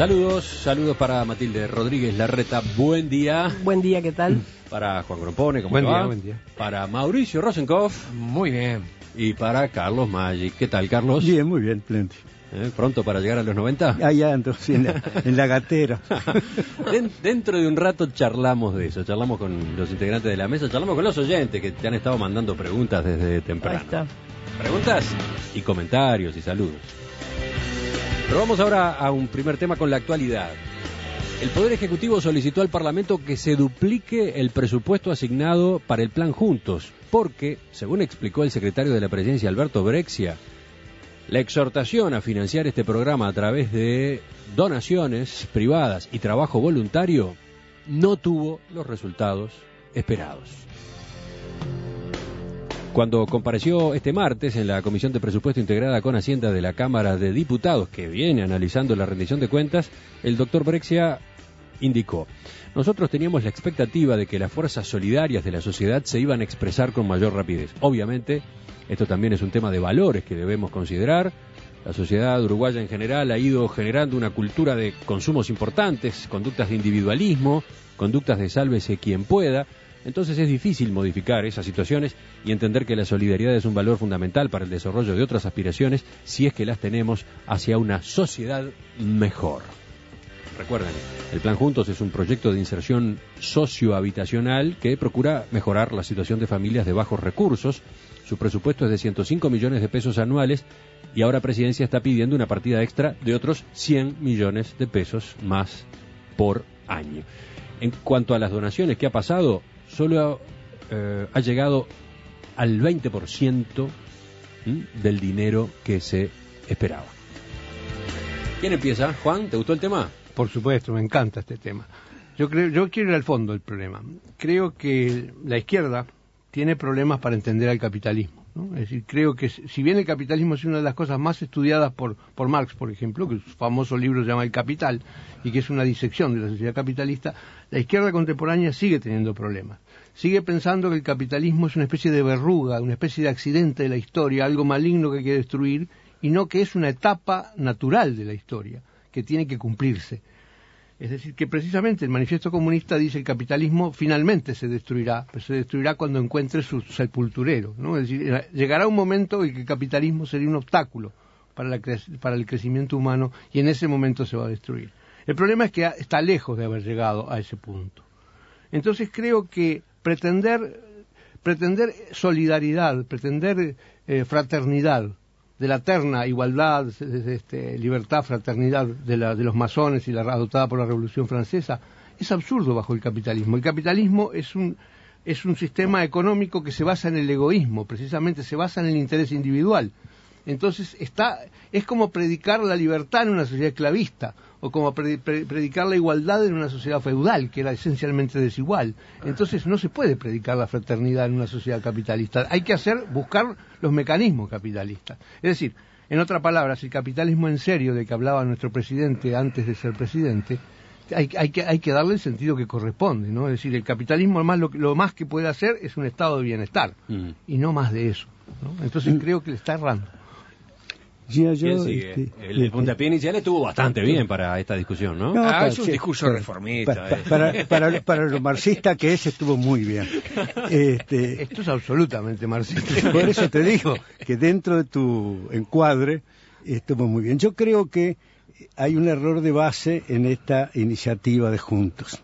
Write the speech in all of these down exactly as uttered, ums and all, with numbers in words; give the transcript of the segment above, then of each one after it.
Saludos, saludos para Matilde Rodríguez Larreta, buen día. Buen día, ¿qué tal? Para Juan Grompone, ¿cómo buen te día, va? Buen día. Para Mauricio Rosenkopf. Muy bien. Y para Carlos Maggi. ¿Qué tal, Carlos? Bien, muy bien, plenty. ¿Eh? ¿Pronto para llegar a los noventa? Ahí ando, sí, en, la, en la gatera. Den, dentro de un rato charlamos de eso, charlamos con los integrantes de la mesa, charlamos con los oyentes que te han estado mandando preguntas desde temprano. Ahí está. Preguntas y comentarios y saludos. Pero vamos ahora a un primer tema con la actualidad. El Poder Ejecutivo solicitó al Parlamento que se duplique el presupuesto asignado para el Plan Juntos, porque, según explicó el secretario de la Presidencia, Alberto Brexia, la exhortación a financiar este programa a través de donaciones privadas y trabajo voluntario no tuvo los resultados esperados. Cuando compareció este martes en la Comisión de Presupuesto integrada con Hacienda de la Cámara de Diputados, que viene analizando la rendición de cuentas, el doctor Brexia indicó: nosotros teníamos la expectativa de que las fuerzas solidarias de la sociedad se iban a expresar con mayor rapidez. Obviamente, esto también es un tema de valores que debemos considerar. La sociedad uruguaya en general ha ido generando una cultura de consumos importantes, conductas de individualismo, conductas de sálvese quien pueda. Entonces es difícil modificar esas situaciones y entender que la solidaridad es un valor fundamental para el desarrollo de otras aspiraciones si es que las tenemos hacia una sociedad mejor. Recuerden, el Plan Juntos es un proyecto de inserción sociohabitacional que procura mejorar la situación de familias de bajos recursos. Su presupuesto es de ciento cinco millones de pesos anuales y ahora Presidencia está pidiendo una partida extra de otros cien millones de pesos más por año. En cuanto a las donaciones, ¿qué ha pasado? Solo eh, ha llegado al veinte por ciento ¿m? del dinero que se esperaba. ¿Quién empieza? Juan, ¿te gustó el tema? Por supuesto, me encanta este tema. Yo creo, yo quiero ir al fondo del problema. Creo que la izquierda tiene problemas para entender al capitalismo, ¿no? Es decir, creo que si bien el capitalismo es una de las cosas más estudiadas por, por Marx, por ejemplo, que su famoso libro se llama El Capital, y que es una disección de la sociedad capitalista, la izquierda contemporánea sigue teniendo problemas. Sigue pensando que el capitalismo es una especie de verruga, una especie de accidente de la historia, algo maligno que hay que destruir, y no que es una etapa natural de la historia, que tiene que cumplirse. Es decir, que precisamente el Manifiesto Comunista dice que el capitalismo finalmente se destruirá, pero se destruirá cuando encuentre su sepulturero, ¿no? Es decir, llegará un momento en que el capitalismo sería un obstáculo para, la cre- para el crecimiento humano y en ese momento se va a destruir. El problema es que está lejos de haber llegado a ese punto. Entonces creo que pretender, pretender solidaridad, pretender eh, fraternidad, de la eterna igualdad, de, este, libertad, fraternidad de, la, de los masones y la adoptada por la Revolución Francesa, es absurdo bajo el capitalismo. El capitalismo es un, es un sistema económico que se basa en el egoísmo, precisamente se basa en el interés individual. Entonces está, es como predicar la libertad en una sociedad esclavista, o como pre, pre, predicar la igualdad en una sociedad feudal, que era esencialmente desigual. Entonces no se puede predicar la fraternidad en una sociedad capitalista. Hay que hacer, buscar los mecanismos capitalistas. Es decir, en otras palabras, el capitalismo en serio de que hablaba nuestro presidente antes de ser presidente, hay, hay, que, hay que darle el sentido que corresponde, ¿no? Es decir, el capitalismo más lo, lo más que puede hacer es un estado de bienestar, mm. y no más de eso, ¿no? Entonces mm. creo que le está errando. Ya, yo, este, el, el puntapié inicial estuvo bastante bien para esta discusión, ¿no? no ah, para, es un sí, discurso para, reformista. Para, eh. para, para, para lo marxista que es, estuvo muy bien. Este, Esto es absolutamente marxista. Por eso te digo que dentro de tu encuadre estuvo muy bien. Yo creo que hay un error de base en esta iniciativa de Juntos.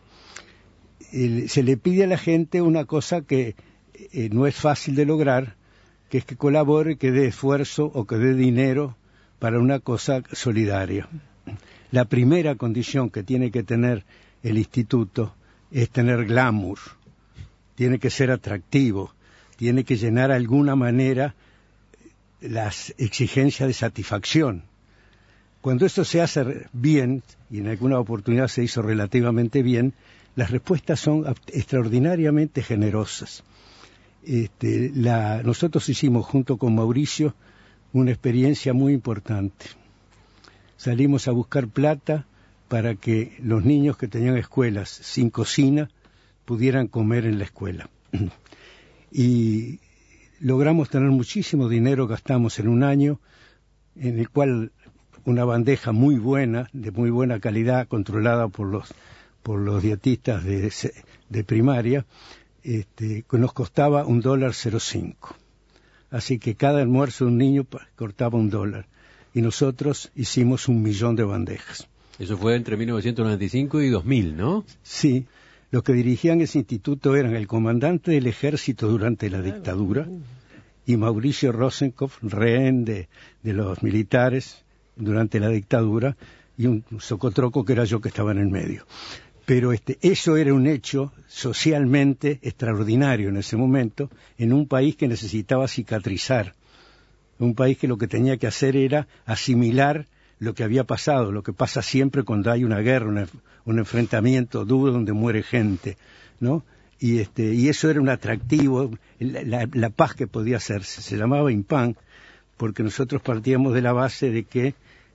El, se le pide a la gente una cosa que eh, no es fácil de lograr, que es que colabore, que dé esfuerzo o que dé dinero para una cosa solidaria. La primera condición que tiene que tener el instituto es tener glamour, tiene que ser atractivo, tiene que llenar de alguna manera las exigencias de satisfacción. Cuando esto se hace bien, y en alguna oportunidad se hizo relativamente bien, las respuestas son extraordinariamente generosas. Este, la, nosotros hicimos junto con Mauricio una experiencia muy importante. Salimos a buscar plata para que los niños que tenían escuelas sin cocina pudieran comer en la escuela. Y logramos tener muchísimo dinero, gastamos en un año, en el cual una bandeja muy buena, de muy buena calidad, controlada por los por los dietistas de, de primaria, este, que nos costaba un dólar cero cinco. Así que cada almuerzo de un niño cortaba un dólar. Y nosotros hicimos un millón de bandejas. Eso fue entre mil novecientos noventa y cinco y dos mil, ¿no? Sí. Los que dirigían ese instituto eran el comandante del ejército durante la dictadura y Mauricio Rosenkopf, rehén de, de los militares durante la dictadura, y un socotroco que era yo que estaba en el medio. Pero este, eso era un hecho socialmente extraordinario en ese momento, en un país que necesitaba cicatrizar, un país que lo que tenía que hacer era asimilar lo que había pasado, lo que pasa siempre cuando hay una guerra, una, un enfrentamiento duro donde muere gente, ¿no? Y este, y eso era un atractivo, la, la, la paz que podía hacerse, se llamaba IMPAN, porque nosotros partíamos de la base de que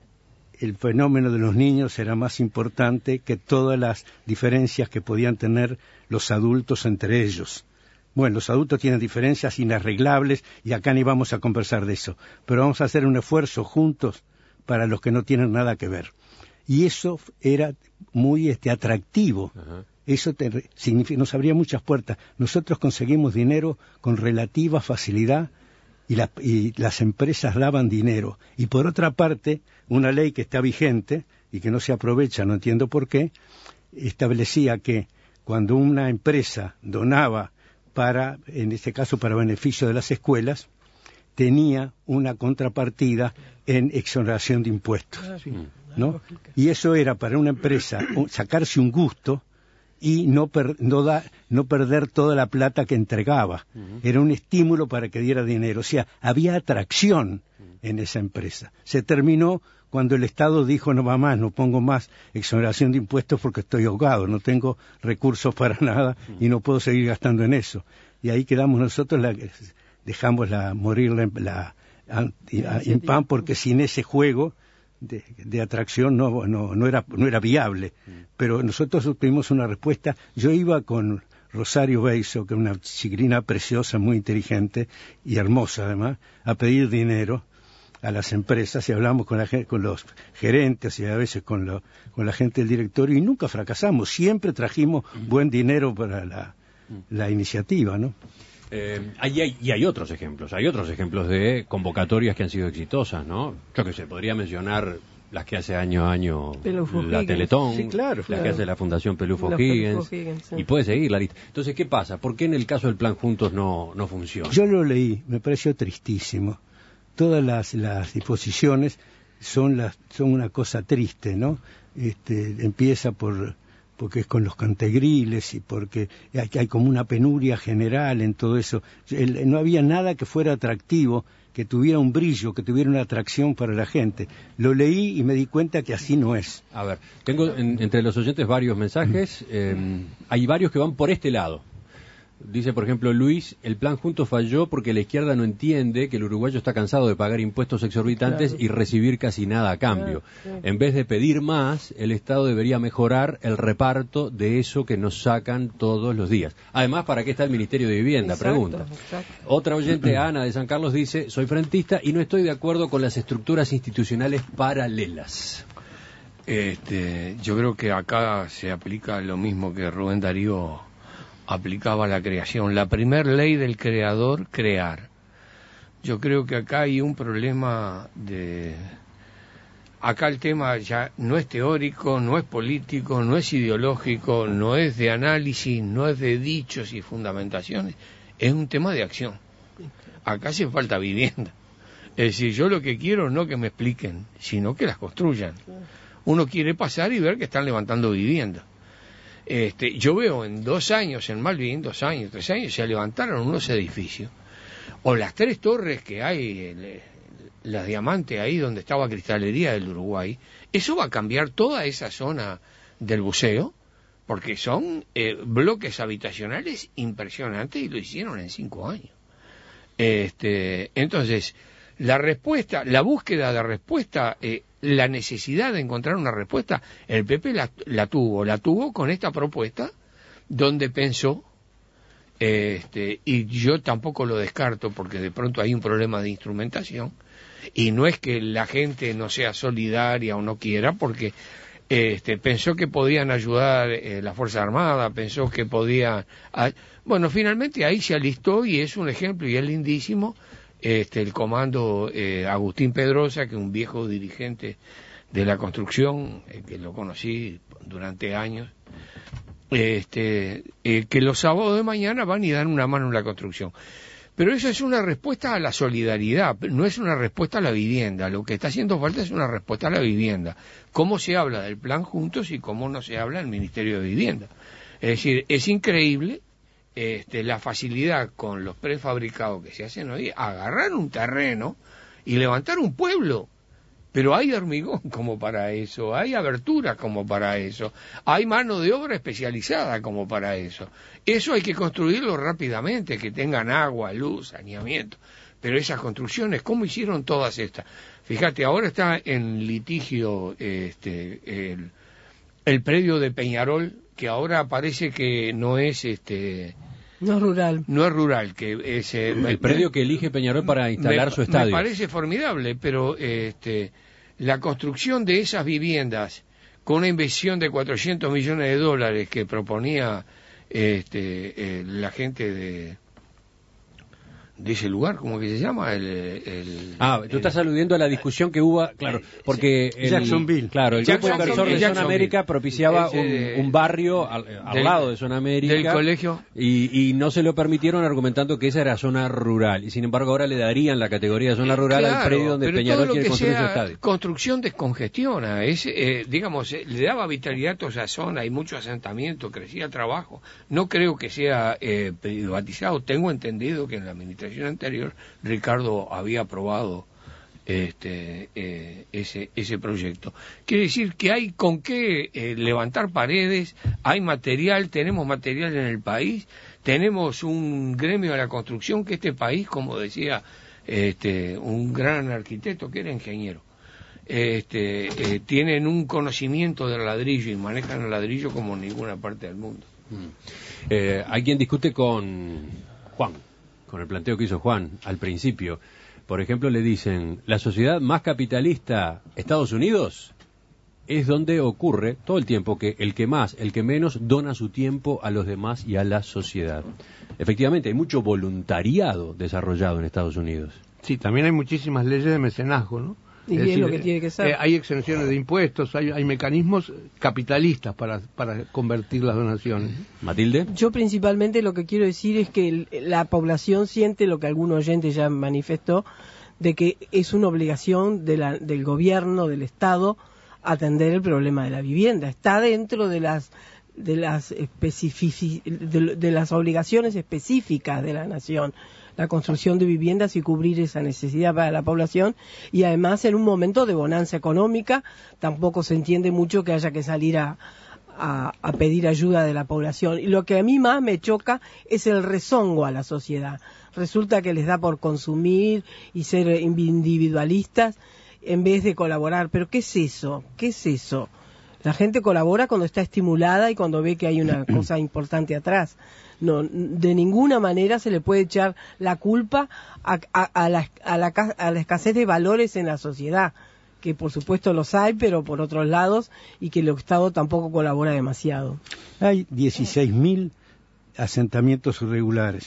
el fenómeno de los niños era más importante que todas las diferencias que podían tener los adultos entre ellos. Bueno, los adultos tienen diferencias inarreglables y acá ni vamos a conversar de eso, pero vamos a hacer un esfuerzo juntos para los que no tienen nada que ver. Y eso era muy este, atractivo. Uh-huh. Eso te, significa, nos abría muchas puertas. Nosotros conseguimos dinero con relativa facilidad y, la, y las empresas daban dinero. Y por otra parte, una ley que está vigente y que no se aprovecha, no entiendo por qué, establecía que cuando una empresa donaba para, en este caso para beneficio de las escuelas, tenía una contrapartida en exoneración de impuestos, ¿no? Y eso era para una empresa sacarse un gusto y no, per, no, da, no perder toda la plata que entregaba. Era un estímulo para que diera dinero. O sea, había atracción en esa empresa. Se terminó cuando el Estado dijo, no va más, no pongo más exoneración de impuestos porque estoy ahogado, no tengo recursos para nada y no puedo seguir gastando en eso. Y ahí quedamos nosotros, la, dejamos la, morir la, la IMPAN, porque sin ese juego de, de atracción no, no, no, era, no era viable. Pero nosotros obtuvimos una respuesta. Yo iba con Rosario Beiso, que es una chiquilina preciosa, muy inteligente y hermosa además, a pedir dinero a las empresas, y hablamos con, la, con los gerentes y a veces con, lo, con la gente del directorio, y nunca fracasamos, siempre trajimos buen dinero para la, la iniciativa, ¿no? Eh, hay, hay, y hay otros ejemplos, hay otros ejemplos de convocatorias que han sido exitosas, ¿no? Yo que sé, podría mencionar las que hace año a año Pelufo la Higgins. Teletón, sí, claro, las claro. que hace la Fundación Pelufo Los Higgins, Pelufo Higgins, sí. Y puede seguir la lista. Entonces, ¿qué pasa? ¿Por qué en el caso del Plan Juntos no, no funciona? Yo lo leí, me pareció tristísimo. Todas las, las disposiciones son, las, son una cosa triste, ¿no? Este, empieza por porque es con los cantegriles y porque hay, hay como una penuria general en todo eso. El, no había nada que fuera atractivo, que tuviera un brillo, que tuviera una atracción para la gente. Lo leí y me di cuenta que así no es. A ver, tengo en, entre los oyentes varios mensajes, eh, hay varios que van por este lado. Dice, por ejemplo, Luis, el plan Juntos falló porque la izquierda no entiende que el uruguayo está cansado de pagar impuestos exorbitantes claro. y recibir casi nada a cambio. Claro, sí. En vez de pedir más, el Estado debería mejorar el reparto de eso que nos sacan todos los días. Además, ¿para qué está el Ministerio de Vivienda? Exacto, pregunta. Exacto. Otra oyente, Ana de San Carlos, dice, soy frentista y no estoy de acuerdo con las estructuras institucionales paralelas. Este, yo creo que acá se aplica lo mismo que Rubén Darío aplicaba a la creación. La primer ley del creador, crear. Yo creo que acá hay un problema de... Acá el tema ya no es teórico, no es político, no es ideológico, no es de análisis, no es de dichos y fundamentaciones. Es un tema de acción. Acá hace falta vivienda. Es decir, yo lo que quiero no que me expliquen, sino que las construyan. Uno quiere pasar y ver que están levantando vivienda. Este, yo veo en dos años en Malvin, dos años, tres años, se levantaron unos edificios, o las tres torres que hay, el, las diamantes ahí donde estaba Cristalería del Uruguay. Eso va a cambiar toda esa zona del buceo, porque son eh, bloques habitacionales impresionantes y lo hicieron en cinco años. Este, entonces, la respuesta, la búsqueda de respuesta, eh, la necesidad de encontrar una respuesta, el P P la, la tuvo, la tuvo con esta propuesta, donde pensó, este, y yo tampoco lo descarto porque de pronto hay un problema de instrumentación, Y no es que la gente no sea solidaria o no quiera, porque este, pensó que podían ayudar eh, la Fuerza Armada, pensó que podían... A... Bueno, finalmente ahí se alistó y es un ejemplo y es lindísimo este, el comando eh, Agustín Pedrosa, que es un viejo dirigente de la construcción, eh, que lo conocí durante años, este, eh, que los sábados de mañana van y dan una mano en la construcción. Pero eso es una respuesta a la solidaridad, no es una respuesta a la vivienda. Lo que está haciendo falta es una respuesta a la vivienda. ¿Cómo se habla del plan Juntos y cómo no se habla del Ministerio de Vivienda? Es decir, es increíble este, la facilidad con los prefabricados que se hacen hoy, agarrar un terreno y levantar un pueblo. Pero hay hormigón como para eso, hay aberturas como para eso, hay mano de obra especializada como para eso. Eso hay que construirlo rápidamente, que tengan agua, luz, saneamiento. Pero esas construcciones, ¿cómo hicieron todas estas? Fíjate, ahora está en litigio este, el, el predio de Peñarol, que ahora parece que no es... este No es rural. No es rural, que es... Eh, el me, predio que elige Peñarol para instalar me, su estadio. Me parece formidable, pero este, la construcción de esas viviendas con una inversión de cuatrocientos millones de dólares que proponía este, eh, la gente de... de ese lugar, ¿cómo que se llama? El, el, ah, tú el, estás aludiendo a la discusión que hubo, claro, porque el, Jacksonville. Claro, el grupo inversor de Zona América propiciaba ese, un, un barrio al, al del, lado de Zona América del colegio y, y no se lo permitieron argumentando que esa era zona rural y sin embargo ahora le darían la categoría de zona rural claro, al predio donde Peñarol quiere construir su estadio. Construcción descongestiona, es, eh, digamos, eh, le daba vitalidad a toda esa zona, hay mucho asentamiento, crecía trabajo. No creo que sea eh, privatizado, tengo entendido que en la administración anterior Ricardo había aprobado este eh, ese ese proyecto. Quiere decir que hay con qué eh, levantar paredes, hay material, tenemos material en el país, tenemos un gremio de la construcción que este país, como decía este un gran arquitecto que era ingeniero, este eh, tienen un conocimiento del ladrillo y manejan el ladrillo como en ninguna parte del mundo. Mm. Eh, hay quien discute con Juan, con el planteo que hizo Juan al principio. Por ejemplo, le dicen, la sociedad más capitalista, Estados Unidos, es donde ocurre todo el tiempo que el que más, el que menos, dona su tiempo a los demás y a la sociedad. Efectivamente, hay mucho voluntariado desarrollado en Estados Unidos. Sí, también hay muchísimas leyes de mecenazgo, ¿no? Y es, es lo que tiene que ser. Eh, hay exenciones de impuestos, hay, hay mecanismos capitalistas para, para convertir las donaciones. Matilde. Yo principalmente lo que quiero decir es que el, la población siente lo que algún oyente ya manifestó, de que es una obligación de la, del gobierno, del Estado, atender el problema de la vivienda. Está dentro de las de las especifici, de, de las obligaciones específicas de la nación, la construcción de viviendas y cubrir esa necesidad para la población, y además en un momento de bonanza económica tampoco se entiende mucho que haya que salir a, a, a pedir ayuda de la población. Y lo que a mí más me choca es el rezongo a la sociedad. Resulta que les da por consumir y ser individualistas en vez de colaborar. Pero ¿qué es eso? ¿Qué es eso? La gente colabora cuando está estimulada y cuando ve que hay una cosa importante atrás. No, de ninguna manera se le puede echar la culpa a, a, a, la, a, la, a la escasez de valores en la sociedad, que por supuesto los hay, pero por otros lados, y que el Estado tampoco colabora demasiado. Hay dieciséis mil asentamientos irregulares.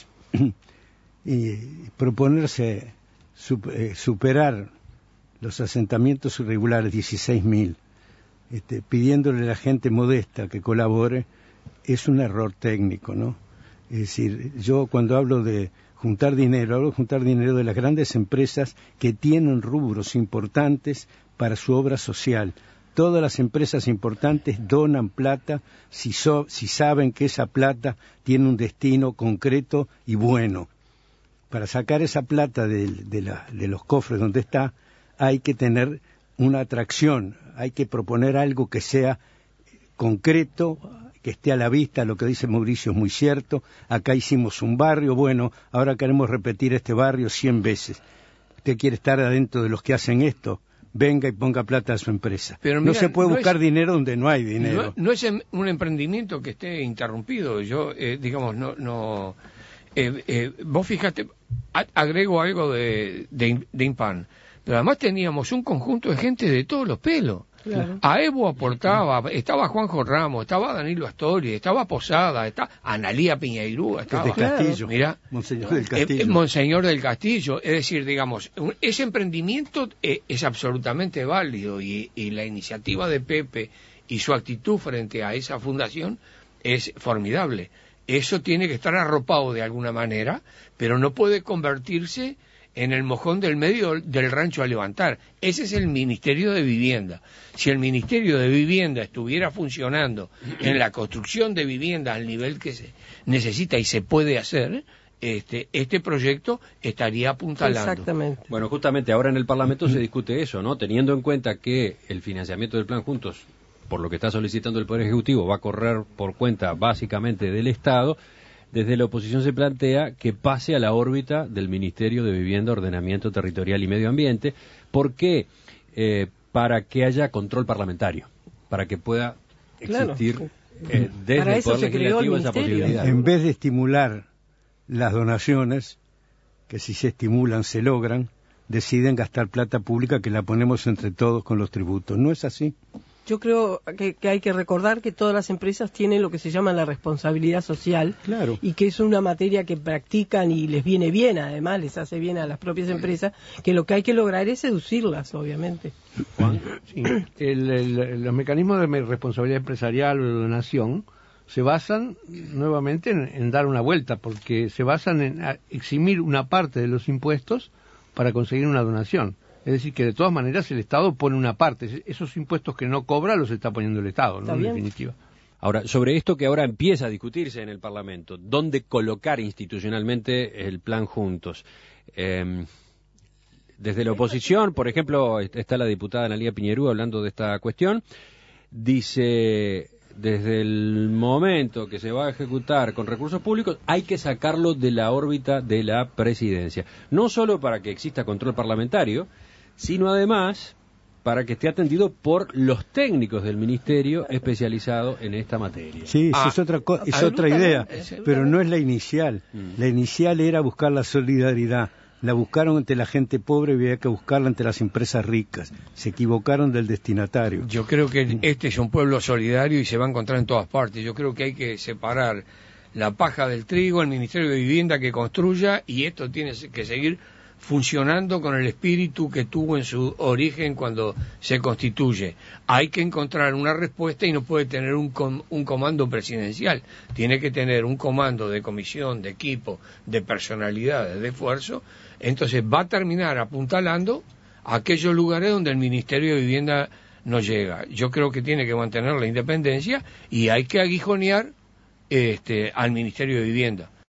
Y proponerse super, eh, superar los asentamientos irregulares, dieciséis mil, este, pidiéndole a la gente modesta que colabore, es un error técnico, ¿no? Es decir, yo cuando hablo de juntar dinero, hablo de juntar dinero de las grandes empresas que tienen rubros importantes para su obra social. Todas las empresas importantes donan plata si, so, si saben que esa plata tiene un destino concreto y bueno. Para sacar esa plata de, de, la, de los cofres donde está, hay que tener una atracción, hay que proponer algo que sea concreto, que esté a la vista. Lo que dice Mauricio es muy cierto. Acá hicimos un barrio, bueno, ahora queremos repetir este barrio cien veces. ¿Usted quiere estar adentro de los que hacen esto? Venga y ponga plata a su empresa. Pero mira, no se puede no buscar es, dinero donde no hay dinero. No, no es un emprendimiento que esté interrumpido. Yo, eh, digamos, no... no eh, eh, vos fíjate, agrego algo de, de, de Impan. pero además teníamos un conjunto de gente de todos los pelos. Claro. A Evo aportaba, estaba Juanjo Ramos, estaba Danilo Astori, estaba Posada, estaba Analía Piñeirú, estaba del Castillo, mira, Monseñor del eh, Castillo. eh, Monseñor del Castillo, es decir, digamos, un- ese emprendimiento eh, es absolutamente válido y, y la iniciativa de Pepe y su actitud frente a esa fundación es formidable. Eso tiene que estar arropado de alguna manera, pero no puede convertirse en el mojón del medio del rancho a levantar. Ese es el Ministerio de Vivienda. Si el Ministerio de Vivienda estuviera funcionando en la construcción de vivienda al nivel que se necesita y se puede hacer, este, este proyecto estaría apuntalando. Exactamente. Bueno, justamente ahora en el Parlamento se discute eso, ¿no? Teniendo en cuenta que el financiamiento del Plan Juntos, por lo que está solicitando el Poder Ejecutivo, va a correr por cuenta básicamente del Estado, desde la oposición se plantea que pase a la órbita del Ministerio de Vivienda, Ordenamiento Territorial y Medio Ambiente. ¿Por qué? Eh, para que haya control parlamentario, para que pueda existir Claro. eh, desde Para el eso Poder se creó el Legislativo esa ministerio. posibilidad. En vez de estimular las donaciones, que si se estimulan se logran, deciden gastar plata pública que la ponemos entre todos con los tributos. ¿No es así? Yo creo que, que hay que recordar que todas las empresas tienen lo que se llama la responsabilidad social. Claro. Y que es una materia que practican y les viene bien, además les hace bien a las propias empresas, que lo que hay que lograr es seducirlas, obviamente. Juan, sí. El- el- los mecanismos de me- responsabilidad empresarial o de donación se basan nuevamente en, en dar una vuelta, porque se basan en a- eximir una parte de los impuestos para conseguir una donación. Es decir, que de todas maneras el Estado pone una parte. Esos impuestos que no cobra los está poniendo el Estado, ¿no? Está En bien. definitiva. Ahora, sobre esto que ahora empieza a discutirse en el Parlamento, ¿dónde colocar institucionalmente el plan Juntos? Eh, desde la oposición, por ejemplo, está la diputada Analía Piñeirú hablando de esta cuestión, dice, desde el momento que se va a ejecutar con recursos públicos, hay que sacarlo de la órbita de la presidencia. No solo para que exista control parlamentario, sino además para que esté atendido por los técnicos del ministerio especializado en esta materia. Sí, esa Ah, es otra, co- es otra idea, absolutamente, pero no es la inicial. Mm. La inicial era buscar la solidaridad. La buscaron ante la gente pobre y había que buscarla ante las empresas ricas. Se equivocaron del destinatario. Yo creo que este es un pueblo solidario y se va a encontrar en todas partes. Yo creo que hay que separar la paja del trigo, el Ministerio de Vivienda que construya, y esto tiene que seguir funcionando con el espíritu que tuvo en su origen cuando se constituye. Hay que encontrar una respuesta y no puede tener un, com- un comando presidencial. Tiene que tener un comando de comisión, de equipo, de personalidades, de esfuerzo. Entonces va a terminar apuntalando a aquellos lugares donde el Ministerio de Vivienda no llega. Yo creo que tiene que mantener la independencia y hay que aguijonear este, al Ministerio de Vivienda.